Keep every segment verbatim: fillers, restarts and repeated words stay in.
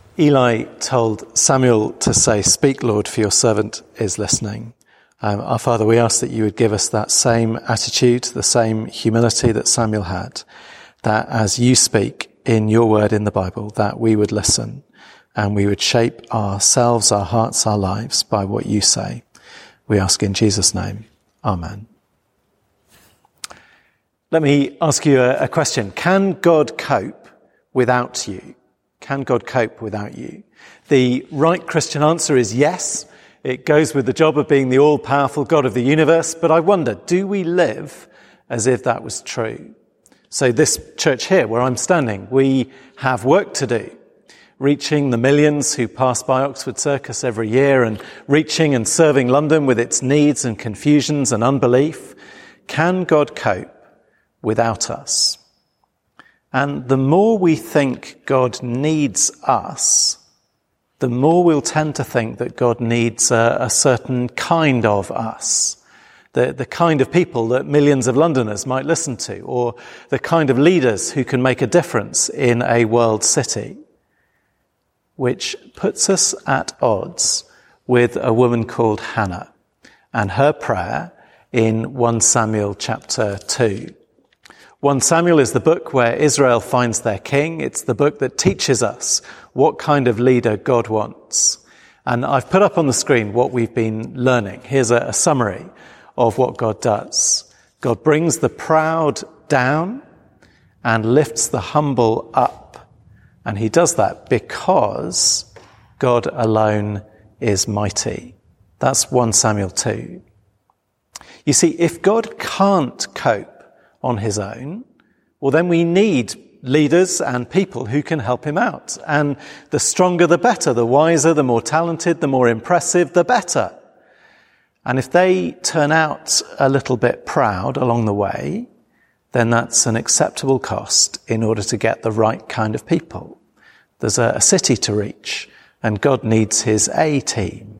Eli told Samuel to say, "Speak, Lord, for your servant is listening." Um, our Father, we ask that you would give us that same attitude, the same humility that Samuel had, that as you speak in your word in the Bible, that we would listen and we would shape ourselves, our hearts, our lives by what you say. We ask in Jesus' name. Amen. Let me ask you a, a question. Can God cope without you? Can God cope without you? The right Christian answer is yes. It goes with the job of being the all-powerful God of the universe. But I wonder, do we live as if that was true? So this church here, where I'm standing, we have work to do. Reaching the millions who pass by Oxford Circus every year and reaching and serving London with its needs and confusions and unbelief. Can God cope without us? And the more we think God needs us, the more we'll tend to think that God needs a, a certain kind of us. The, the kind of people that millions of Londoners might listen to, or the kind of leaders who can make a difference in a world city. Which puts us at odds with a woman called Hannah and her prayer in First Samuel chapter two. First Samuel is the book where Israel finds their king. It's the book that teaches us what kind of leader God wants. And I've put up on the screen what we've been learning. Here's a, a summary of what God does. God brings the proud down and lifts the humble up. And he does that because God alone is mighty. That's First Samuel two. You see, if God can't cope on his own, well, then we need leaders and people who can help him out. And the stronger, the better. The wiser, the more talented, the more impressive, the better. And if they turn out a little bit proud along the way, then that's an acceptable cost in order to get the right kind of people. There's a, a city to reach, and God needs his A-team.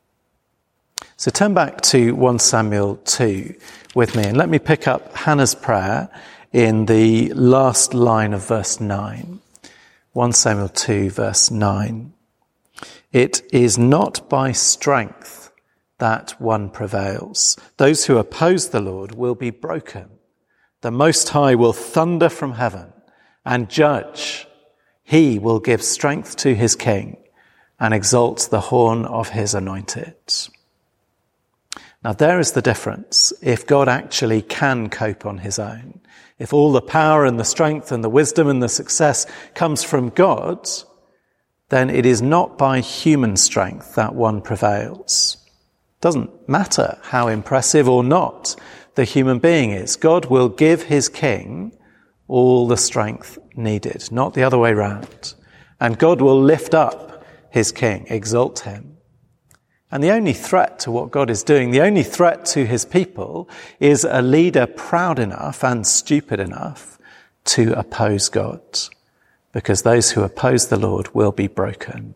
So turn back to First Samuel two with me, and let me pick up Hannah's prayer in the last line of verse nine. First Samuel two, verse nine. It is not by strength that one prevails. Those who oppose the Lord will be broken. The Most High will thunder from heaven and judge. He will give strength to his king and exalt the horn of his anointed. Now there is the difference. If God actually can cope on his own, if all the power and the strength and the wisdom and the success comes from God, then it is not by human strength that one prevails. Doesn't matter how impressive or not the human being is. God will give his king all the strength needed, not the other way round. And God will lift up his king, exalt him. And the only threat to what God is doing, the only threat to his people, is a leader proud enough and stupid enough to oppose God, because those who oppose the Lord will be broken.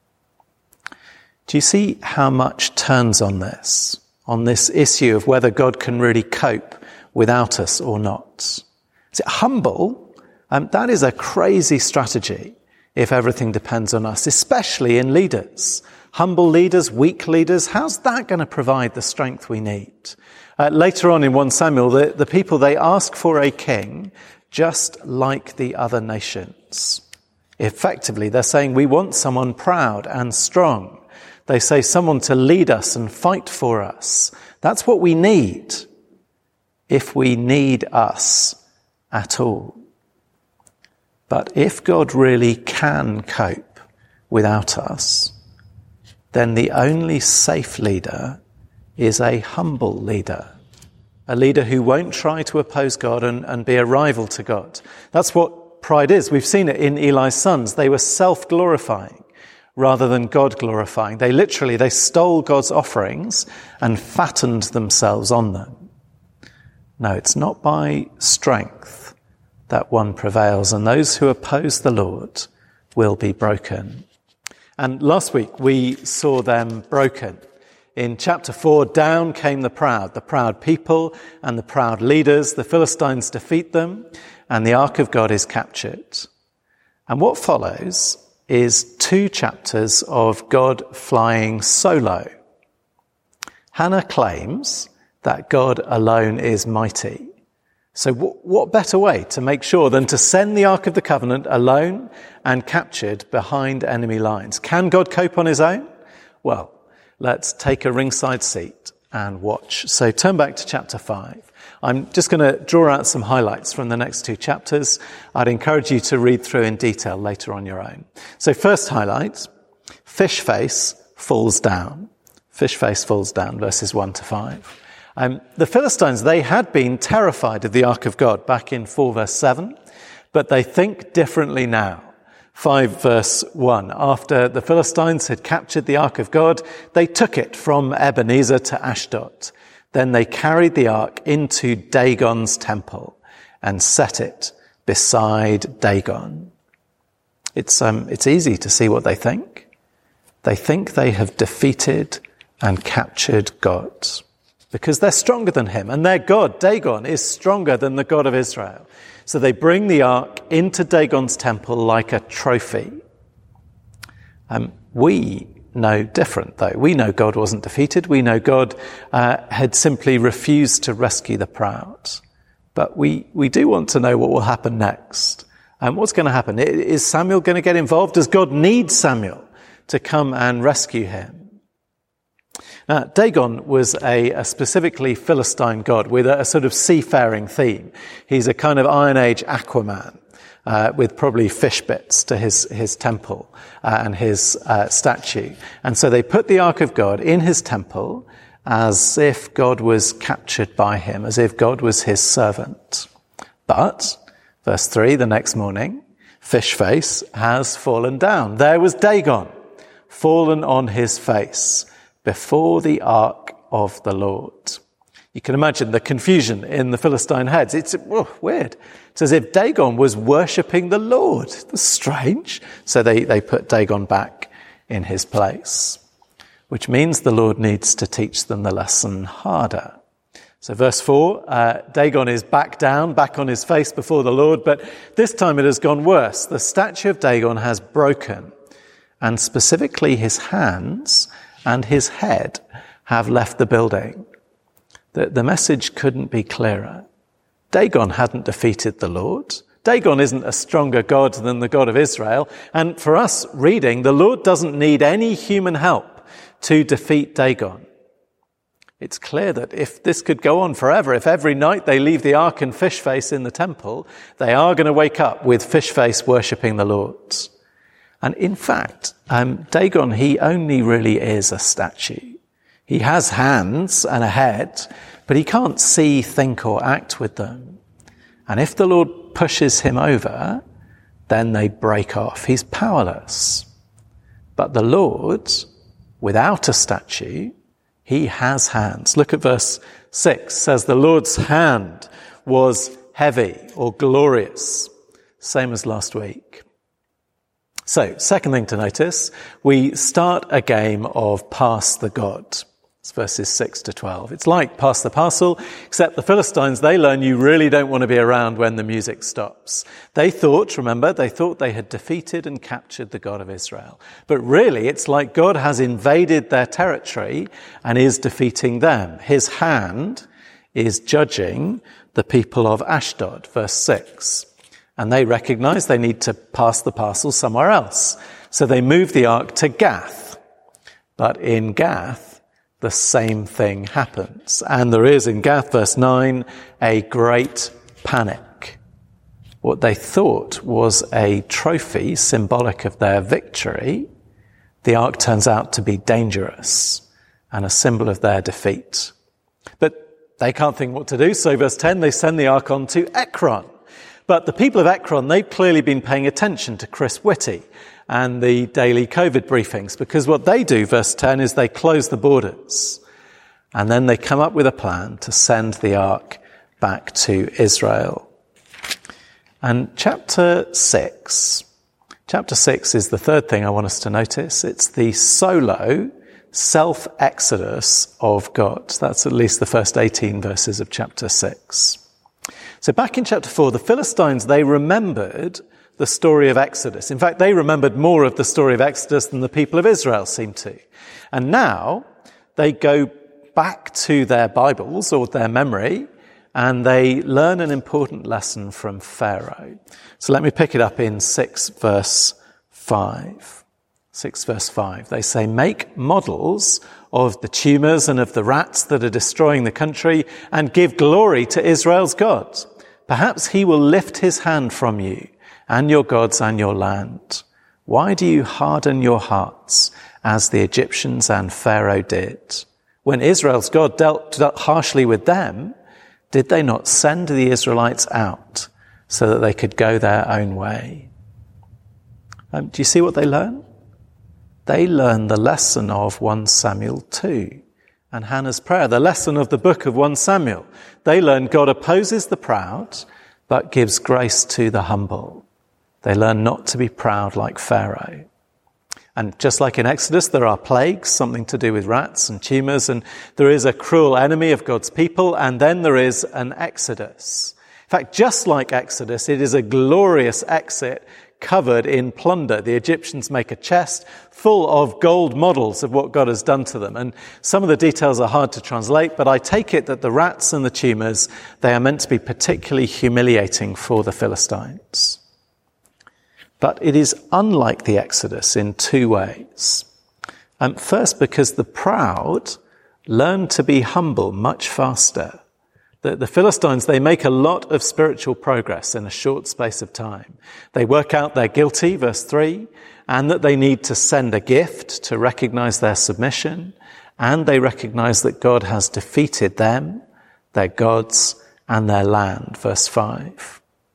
Do you see how much turns on this, on this issue of whether God can really cope without us or not? Is it humble? Um, that is a crazy strategy if everything depends on us, especially in leaders. Humble leaders, weak leaders, how's that going to provide the strength we need? Uh, later on in First Samuel, the, the people, they ask for a king just like the other nations. Effectively, they're saying we want someone proud and strong. They say someone to lead us and fight for us. That's what we need, if we need us at all. But if God really can cope without us, then the only safe leader is a humble leader, a leader who won't try to oppose God and, and be a rival to God. That's what pride is. We've seen it in Eli's sons. They were self-glorifying rather than God-glorifying. They literally, they stole God's offerings and fattened themselves on them. No, it's not by strength that one prevails, and those who oppose the Lord will be broken. And last week we saw them broken. In chapter four, down came the proud, the proud people and the proud leaders. The Philistines defeat them, and the ark of God is captured. And what follows is two chapters of God flying solo. Hannah claims that God alone is mighty. So what, what better way to make sure than to send the Ark of the Covenant alone and captured behind enemy lines? Can God cope on his own? Well, let's take a ringside seat and watch. So turn back to chapter five. I'm just going to draw out some highlights from the next two chapters. I'd encourage you to read through in detail later on your own. So first highlight, fish face falls down. Fish face falls down, verses one to five. Um, the Philistines, they had been terrified of the Ark of God back in four verse seven, but they think differently now. five verse one, after the Philistines had captured the Ark of God, they took it from Ebenezer to Ashdod. Then they carried the ark into Dagon's temple and set it beside Dagon. It's, um, it's easy to see what they think. They think they have defeated and captured God because they're stronger than him, and their God, Dagon, is stronger than the God of Israel. So they bring the ark into Dagon's temple like a trophy. Um, we know different, though. We know God wasn't defeated. We know God uh, had simply refused to rescue the proud. But we, we do want to know what will happen next. And um, what's going to happen? Is Samuel going to get involved? Does God need Samuel to come and rescue him? Now, Dagon was a, a specifically Philistine god with a, a sort of seafaring theme. He's a kind of Iron Age Aquaman. Uh, with probably fish bits to his, his temple uh, and his uh, statue. And so they put the Ark of God in his temple as if God was captured by him, as if God was his servant. But, verse three, the next morning, fish face has fallen down. There was Dagon, fallen on his face before the Ark of the Lord. You can imagine the confusion in the Philistine heads. It's oh, weird. It's as if Dagon was worshipping the Lord. That's strange. So they, they put Dagon back in his place, which means the Lord needs to teach them the lesson harder. So verse four, uh, Dagon is back down, back on his face before the Lord, but this time it has gone worse. The statue of Dagon has broken, and specifically his hands and his head have left the building. The, the message couldn't be clearer. Dagon hadn't defeated the Lord. Dagon isn't a stronger God than the God of Israel. And for us reading, the Lord doesn't need any human help to defeat Dagon. It's clear that if this could go on forever, if every night they leave the ark and fish face in the temple, they are going to wake up with fish face worshipping the Lord. And in fact, um, Dagon, he only really is a statue. He has hands and a head, but he can't see, think, or act with them. And if the Lord pushes him over, then they break off. He's powerless. But the Lord, without a statue, he has hands. Look at verse six. It says the Lord's hand was heavy or glorious. Same as last week. So, second thing to notice, we start a game of Pass the God. It's verses six to twelve. It's like Pass the Parcel, except the Philistines, they learn you really don't want to be around when the music stops. They thought, remember, they thought they had defeated and captured the God of Israel. But really, it's like God has invaded their territory and is defeating them. His hand is judging the people of Ashdod, verse six. And they recognize they need to pass the parcel somewhere else. So they move the ark to Gath. But in Gath, the same thing happens. And there is in Gath, verse nine, a great panic. What they thought was a trophy symbolic of their victory, the ark turns out to be dangerous and a symbol of their defeat. But they can't think what to do, so verse ten, they send the ark on to Ekron. But the people of Ekron, they've clearly been paying attention to Chris Whitty and the daily COVID briefings, because what they do, verse ten, is they close the borders. And then they come up with a plan to send the ark back to Israel. And chapter six, chapter six is the third thing I want us to notice. It's the solo self-exodus of God. That's at least the first eighteen verses of chapter six. So back in chapter four, the Philistines, they remembered the story of Exodus. In fact, they remembered more of the story of Exodus than the people of Israel seemed to. And now they go back to their Bibles or their memory, and they learn an important lesson from Pharaoh. So let me pick it up in six verse five. six verse five. They say, make models of the tumors and of the rats that are destroying the country, and give glory to Israel's God. Perhaps he will lift his hand from you and your gods and your land. Why do you harden your hearts as the Egyptians and Pharaoh did? When Israel's God dealt, dealt harshly with them, did they not send the Israelites out so that they could go their own way? Um, do you see what they learn? They learn the lesson of First Samuel two and Hannah's prayer, the lesson of the book of First Samuel. They learn God opposes the proud, but gives grace to the humble. They learn not to be proud like Pharaoh. And just like in Exodus, there are plagues, something to do with rats and tumors, and there is a cruel enemy of God's people, and then there is an exodus. In fact, just like Exodus, it is a glorious exit covered in plunder. The Egyptians make a chest full of gold models of what God has done to them. And some of the details are hard to translate, but I take it that the rats and the tumors, they are meant to be particularly humiliating for the Philistines. But it is unlike the Exodus in two ways. Um, first, because the proud learn to be humble much faster. The, the Philistines, they make a lot of spiritual progress in a short space of time. They work out they're guilty, verse three, and that they need to send a gift to recognize their submission, and they recognize that God has defeated them, their gods, and their land, verse five.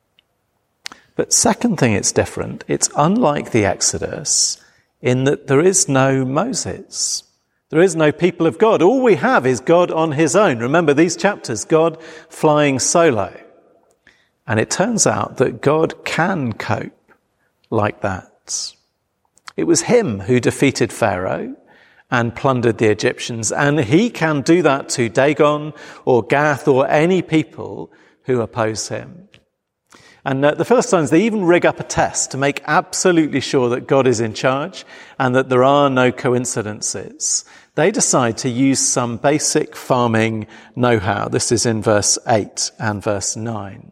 But second thing, it's different. It's unlike the Exodus in that there is no Moses. There is no people of God. All we have is God on his own. Remember these chapters, God flying solo. And it turns out that God can cope like that. It was him who defeated Pharaoh and plundered the Egyptians, and he can do that to Dagon or Gath or any people who oppose him. And uh, the Philistines, they even rig up a test to make absolutely sure that God is in charge and that there are no coincidences. They decide to use some basic farming know-how. This is in verse eight and verse nine.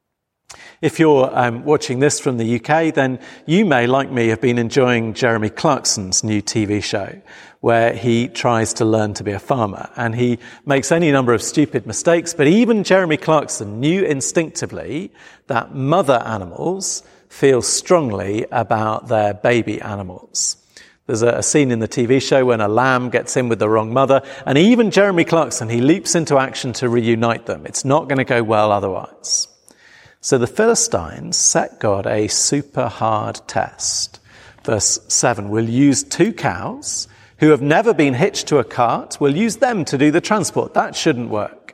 If you're um, watching this from the U K, then you may, like me, have been enjoying Jeremy Clarkson's new T V show, where he tries to learn to be a farmer. And he makes any number of stupid mistakes, but even Jeremy Clarkson knew instinctively that mother animals feel strongly about their baby animals. There's a, a scene in the T V show when a lamb gets in with the wrong mother, and even Jeremy Clarkson, he leaps into action to reunite them. It's not going to go well otherwise. So the Philistines set God a super hard test. Verse seven, we'll use two cows who have never been hitched to a cart. We'll use them to do the transport. That shouldn't work.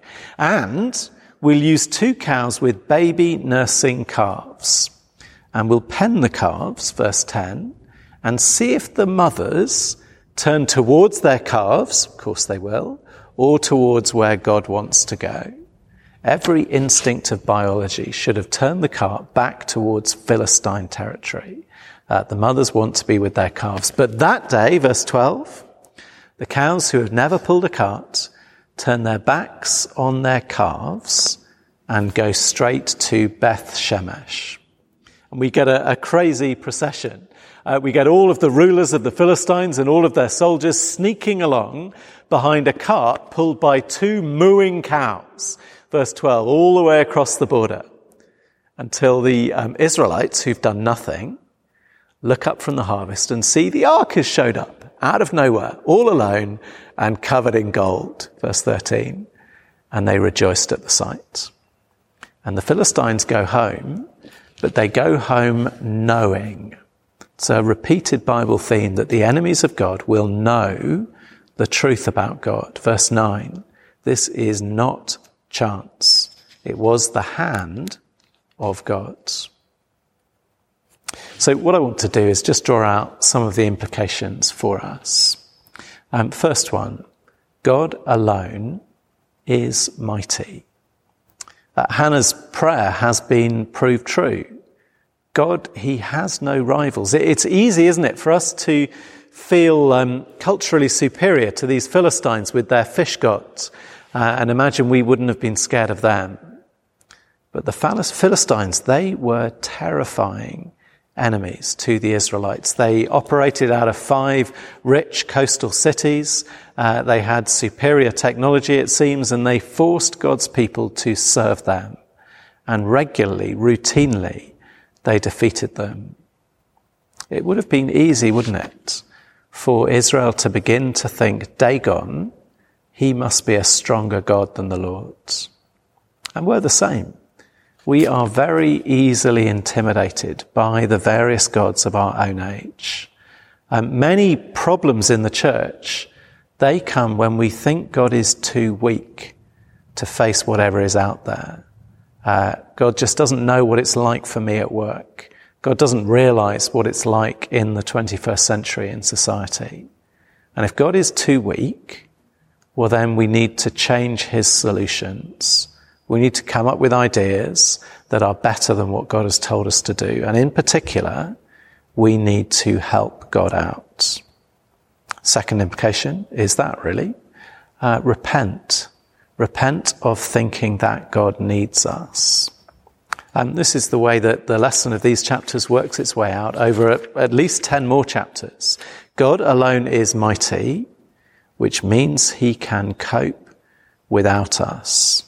And we'll use two cows with baby nursing calves. And we'll pen the calves, verse ten, and see if the mothers turn towards their calves, of course they will, or towards where God wants to go. Every instinct of biology should have turned the cart back towards Philistine territory. Uh, the mothers want to be with their calves. But that day, verse twelve, the cows who have never pulled a cart turn their backs on their calves and go straight to Beth Shemesh. And we get a, a crazy procession. Uh, we get all of the rulers of the Philistines and all of their soldiers sneaking along behind a cart pulled by two mooing cows. Verse twelve, all the way across the border, until the um, Israelites, who've done nothing, look up from the harvest and see the ark has showed up out of nowhere, all alone and covered in gold. Verse thirteen, and they rejoiced at the sight. And the Philistines go home, but they go home knowing. It's a repeated Bible theme that the enemies of God will know the truth about God. Verse nine, this is not chance. It was the hand of God. So what I want to do is just draw out some of the implications for us. Um, first one, God alone is mighty. Uh, Hannah's prayer has been proved true. God, he has no rivals. It's easy, isn't it, for us to feel um, culturally superior to these Philistines with their fish gods, uh, and imagine we wouldn't have been scared of them. But the Philistines, they were terrifying enemies to the Israelites. They operated out of five rich coastal cities. Uh, they had superior technology, it seems, and they forced God's people to serve them. And regularly, routinely, they defeated them. It would have been easy, wouldn't it, for Israel to begin to think, Dagon, he must be a stronger God than the Lord. And we're the same. We are very easily intimidated by the various gods of our own age. Um, many problems in the church, they come when we think God is too weak to face whatever is out there. Uh, God just doesn't know what it's like for me at work. God doesn't realize what it's like in the twenty-first century in society. And if God is too weak, well, then we need to change his solutions. We need to come up with ideas that are better than what God has told us to do. And in particular, we need to help God out. Second implication is that really. Uh, repent. Repent of thinking that God needs us. Um, this is the way that the lesson of these chapters works its way out over at, at least ten more chapters. God alone is mighty, which means he can cope without us.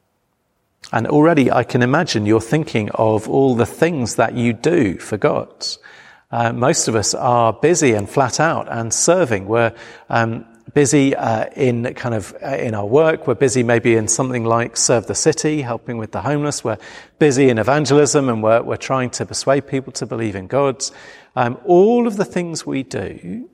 And already I can imagine you're thinking of all the things that you do for God. Uh, most of us are busy and flat out and serving. We're um, busy uh, in kind of uh, in our work. We're busy maybe in something like Serve the City, helping with the homeless. We're busy in evangelism, and we're, we're trying to persuade people to believe in God. Um, all of the things we do,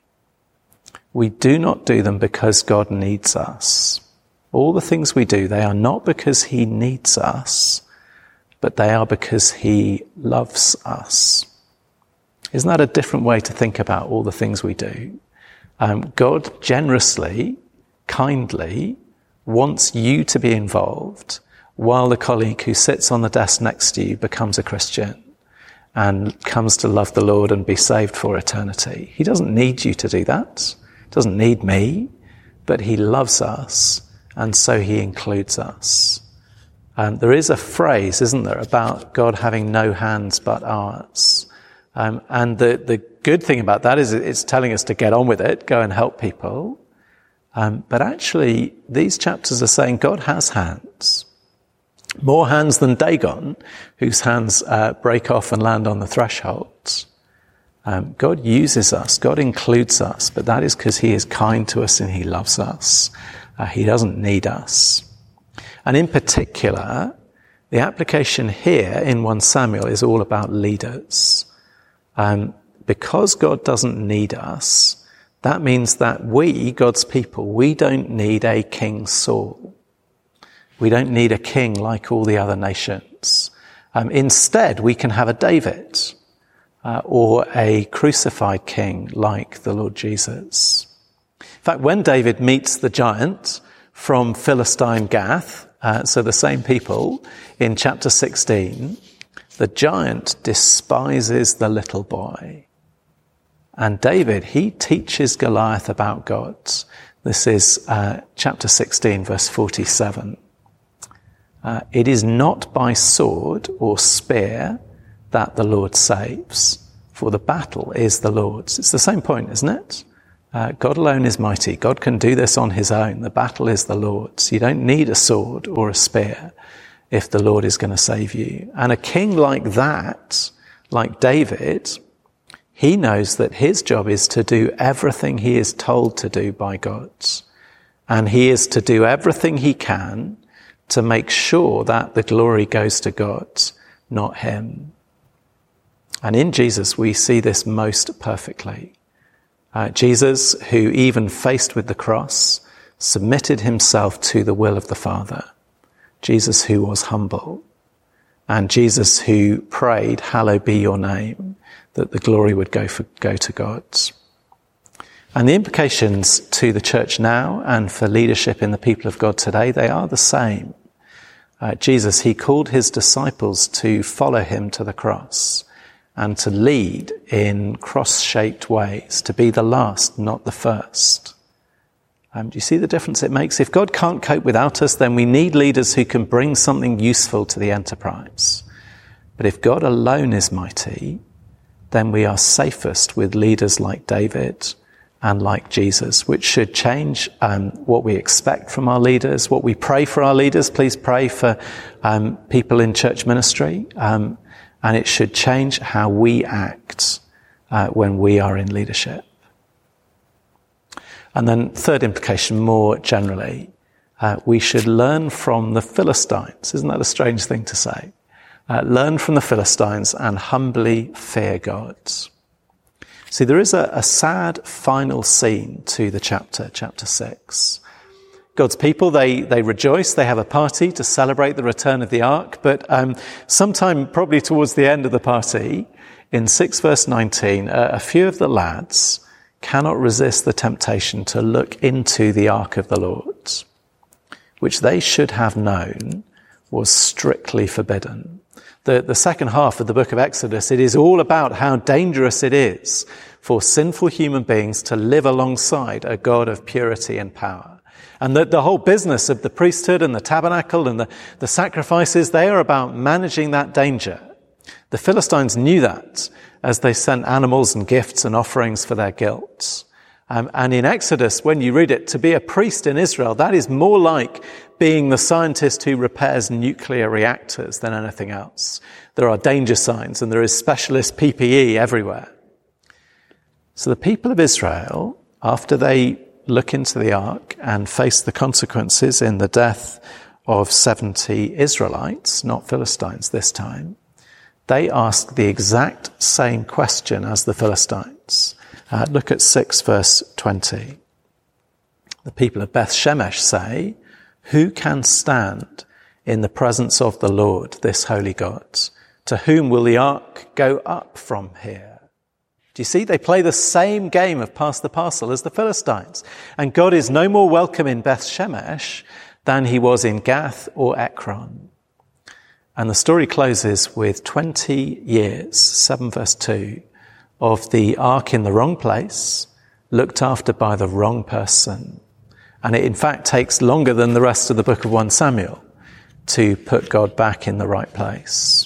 we do not do them because God needs us. All the things we do, they are not because he needs us, but they are because he loves us. Isn't that a different way to think about all the things we do? Um, God generously, kindly wants you to be involved while the colleague who sits on the desk next to you becomes a Christian and comes to love the Lord and be saved for eternity. He doesn't need you to do that. He doesn't need me, but he loves us, and so he includes us. Um, there is a phrase, isn't there, about God having no hands but ours. Um, and the, the good thing about that is it's telling us to get on with it, go and help people. Um, but actually, these chapters are saying God has hands. More hands than Dagon, whose hands uh, break off and land on the thresholds. Um, God uses us, God includes us, but that is because he is kind to us and he loves us. Uh, he doesn't need us. And in particular, the application here in First Samuel is all about leaders. Um, because God doesn't need us, that means that we, God's people, we don't need a King Saul. We don't need a king like all the other nations. Um, instead, we can have a David uh, or a crucified king like the Lord Jesus. In fact, when David meets the giant from Philistine Gath, uh, so the same people, in chapter sixteen, the giant despises the little boy. And David, he teaches Goliath about God. This is uh, chapter sixteen, verse forty-seven. Uh, it is not by sword or spear that the Lord saves, for the battle is the Lord's. It's the same point, isn't it? Uh, God alone is mighty. God can do this on his own. The battle is the Lord's. You don't need a sword or a spear if the Lord is going to save you. And a king like that, like David, he knows that his job is to do everything he is told to do by God. And he is to do everything he can to make sure that the glory goes to God, not him. And in Jesus, we see this most perfectly. Uh, Jesus, who even faced with the cross, submitted himself to the will of the Father. Jesus who was humble, and Jesus who prayed, hallowed be your name, that the glory would go for, go to God. And the implications to the church now and for leadership in the people of God today, they are the same. Uh, Jesus, he called his disciples to follow him to the cross and to lead in cross-shaped ways, to be the last, not the first. Um, do you see the difference it makes? If God can't cope without us, then we need leaders who can bring something useful to the enterprise. But if God alone is mighty, then we are safest with leaders like David and like Jesus, which should change um, what we expect from our leaders, what we pray for our leaders. Please pray for um, people in church ministry. Um, and it should change how we act uh, when we are in leadership. And then third implication, more generally, uh, we should learn from the Philistines. Isn't that a strange thing to say? Uh, learn from the Philistines and humbly fear God. See, there is a, a sad final scene to the chapter, chapter six. God's people, they, they rejoice, they have a party to celebrate the return of the ark, but um, sometime probably towards the end of the party, in six verse nineteen, uh, a few of the lads cannot resist the temptation to look into the ark of the Lord, which they should have known was strictly forbidden. The, the second half of the book of Exodus, it is all about how dangerous it is for sinful human beings to live alongside a God of purity and power. And that the whole business of the priesthood and the tabernacle and the, the sacrifices, they are about managing that danger. The Philistines knew that as they sent animals and gifts and offerings for their guilt. Um, and in Exodus, when you read it, to be a priest in Israel, that is more like being the scientist who repairs nuclear reactors than anything else. There are danger signs and there is specialist P P E everywhere. So the people of Israel, after they look into the ark and face the consequences in the death of seventy Israelites, not Philistines this time, they ask the exact same question as the Philistines. Uh, look at six verse twenty. The people of Beth Shemesh say, "Who can stand in the presence of the Lord, this holy God? To whom will the ark go up from here?" Do you see? They play the same game of pass the parcel as the Philistines. And God is no more welcome in Beth Shemesh than he was in Gath or Ekron. And the story closes with twenty years, seven verse two, of the ark in the wrong place, looked after by the wrong person. And it in fact takes longer than the rest of the book of First Samuel to put God back in the right place.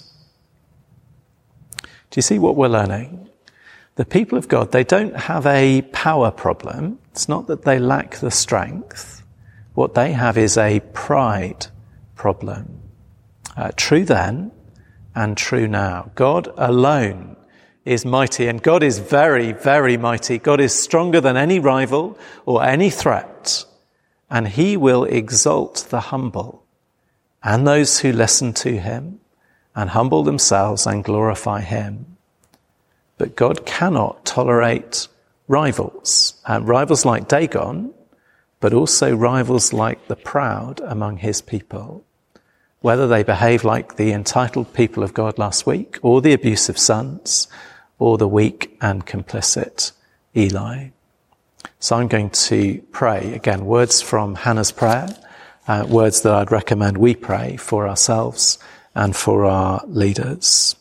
Do you see what we're learning? The people of God, they don't have a power problem. It's not that they lack the strength. What they have is a pride problem. Uh, true then and true now. God alone is mighty, and God is very, very mighty. God is stronger than any rival or any threat, and he will exalt the humble and those who listen to him and humble themselves and glorify him. But God cannot tolerate rivals, uh, rivals like Dagon, but also rivals like the proud among his people, whether they behave like the entitled people of God last week, or the abusive sons, or the weak and complicit Eli. So I'm going to pray, again, words from Hannah's prayer, uh, words that I'd recommend we pray for ourselves and for our leaders.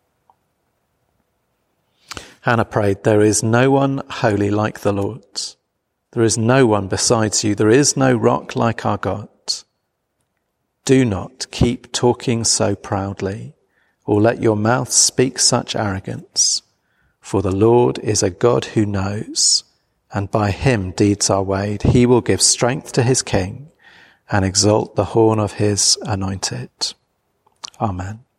Hannah prayed, "There is no one holy like the Lord. There is no one besides you. There is no rock like our God. Do not keep talking so proudly, or let your mouth speak such arrogance. For the Lord is a God who knows, and by him deeds are weighed. He will give strength to his king and exalt the horn of his anointed." Amen.